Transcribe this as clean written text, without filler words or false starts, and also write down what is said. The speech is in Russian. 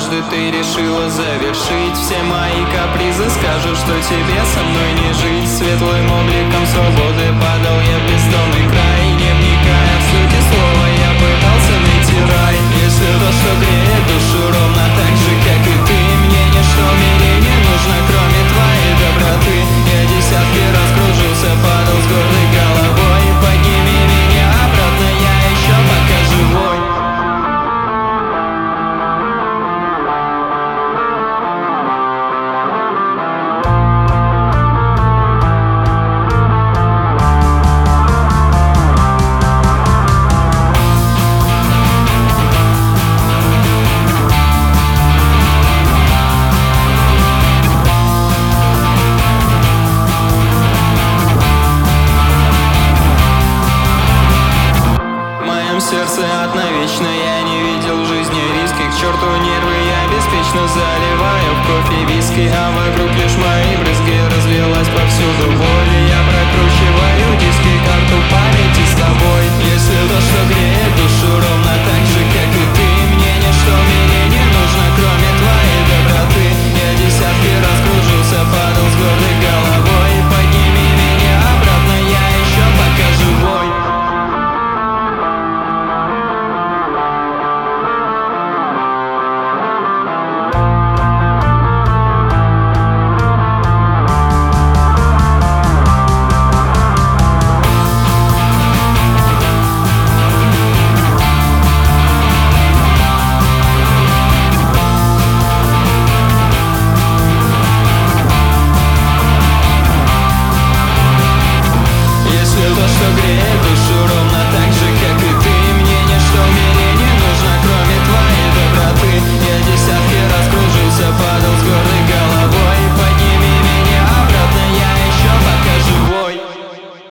однажды ты решила завершить все мои капризы. Скажешь, что тебе со мной не жить. Светлым обликом свободы падал я в бездонный край. Не вникая в суть слова, я пытался найти рай. Если то, что греет душу ровно так же, как и ты, мне ничто в мире не нужно, кроме твоей доброты. Я десятки раз кружился, падал с гордой головой. Подними меня обратно, я еще пока живой. Сердце одновечно, я не видел в жизни риски. К черту нервы, я беспечно заливаю в кофе виски. А вокруг лишь мои брызги, разлилась повсюду боль. Я прокручиваю диски, карту памяти с тобой. Если то, что греет душу ровно